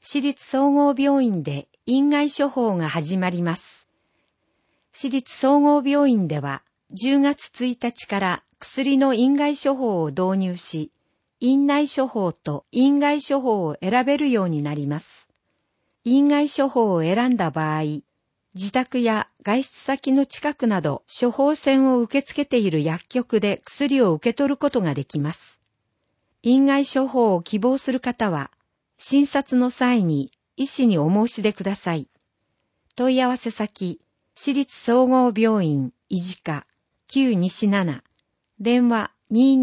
市立総合病院で院外処方が始まります。市立総合病院では10月1日から薬の院外処方を導入し、院内処方と院外処方を選べるようになります。院外処方を選んだ場合、自宅や外出先の近くなど処方箋を受け付けている薬局で薬を受け取ることができます。院外処方を希望する方は、診察の際に医師にお申し出ください。問い合わせ先、市立総合病院医事課旧西7、電話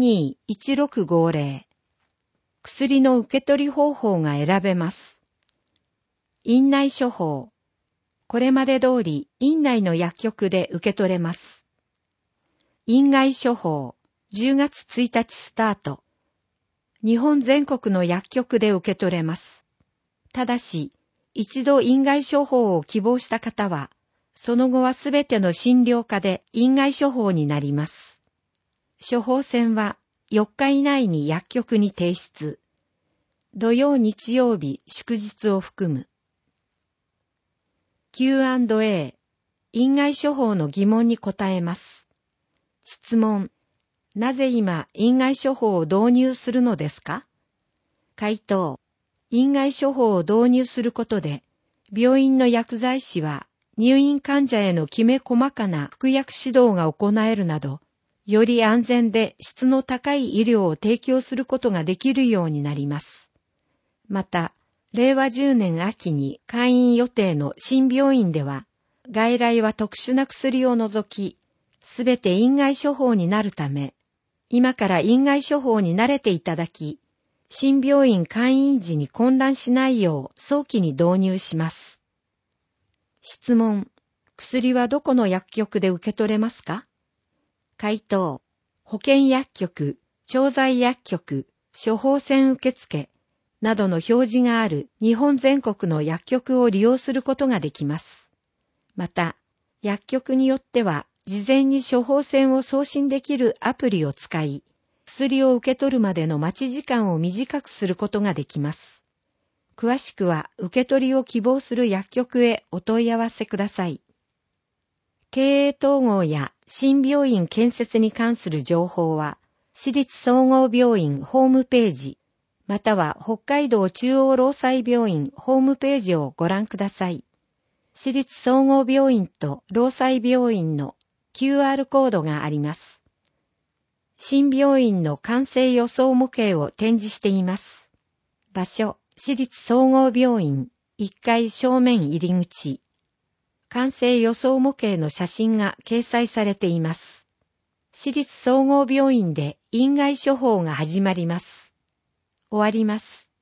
221650。薬の受け取り方法が選べます。院内処方。これまで通り院内の薬局で受け取れます。院外処方。10月1日スタート。日本全国の薬局で受け取れます。ただし、一度院外処方を希望した方は、その後はすべての診療科で院外処方になります。処方箋は4日以内に薬局に提出。土曜日曜日祝日を含む。Q&A。院外処方の疑問に答えます。質問。なぜ今、院外処方を導入するのですか？回答。院外処方を導入することで、病院の薬剤師は入院患者へのきめ細かな服薬指導が行えるなど、より安全で質の高い医療を提供することができるようになります。また、令和10年秋に開院予定の新病院では、外来は特殊な薬を除き、すべて院外処方になるため、今から院外処方に慣れていただき、新病院開院時に混乱しないよう早期に導入します。質問。薬はどこの薬局で受け取れますか？回答。保健薬局、調剤薬局、処方箋受付などの表示がある日本全国の薬局を利用することができます。また、薬局によっては、事前に処方箋を送信できるアプリを使い、薬を受け取るまでの待ち時間を短くすることができます。詳しくは受け取りを希望する薬局へお問い合わせください。経営統合や新病院建設に関する情報は、市立総合病院ホームページ、または北海道中央労災病院ホームページをご覧ください。市立総合病院と労災病院のQR コードがあります。新病院の完成予想模型を展示しています。場所、市立総合病院1階正面入り口。完成予想模型の写真が掲載されています。市立総合病院で院外処方が始まります。終わります。